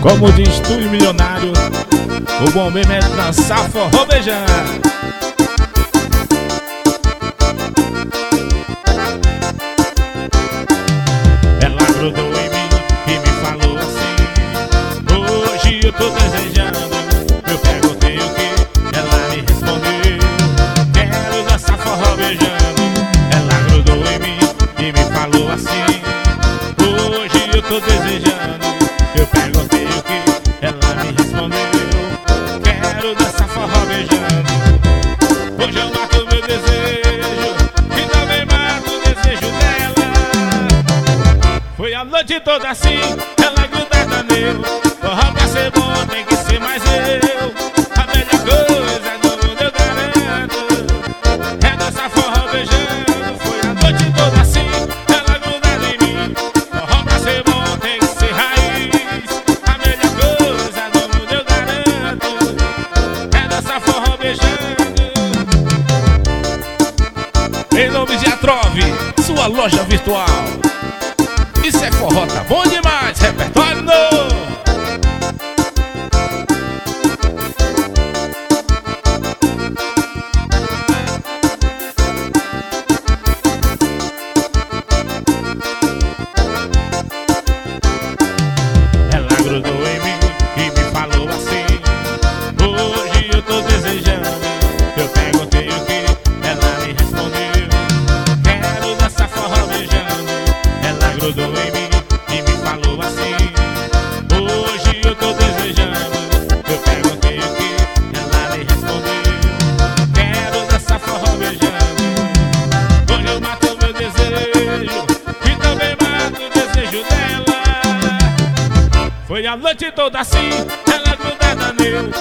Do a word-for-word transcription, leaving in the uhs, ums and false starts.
Como diz Túlio Milionário, o bom mesmo é dançar forró beijando. Ela grudou em mim e me falou assim: hoje eu tô desejando. Eu perguntei o que, ela me respondeu: quero dançar forró beijando. Ela grudou em mim e me falou assim: hoje eu tô desejando. Eu perguntei o que, ela me respondeu: quero dançar forró beijando. Hoje eu mato meu desejo e também mato o desejo dela. Foi a noite toda assim, ela grudada nele. Forró pra ser bom tem que ser mais eu. A melhor coisa do mundo eu garanto é dançar forró beijando. Foi a noite toda assim, ela grudada em mim. Forró pra ser bom tem que ser raiz. A melhor coisa do mundo eu garanto é dançar forró beijando. Em nome de Atrove, sua loja virtual. Isso é forró, tá bom demais, repertório novo. Ela grudou em mim e me falou assim: hoje eu tô desejando. Eu perguntei o que, ela me respondeu: quero dançar forró beijando. Ela grudou em mim e me falou assim: hoje eu tô desejando. Eu perguntei o que, ela me respondeu: quero dançar forró beijando. Hoje eu mato meu desejo e também mato o desejo dela. Foi a noite toda assim, ela grudada nele.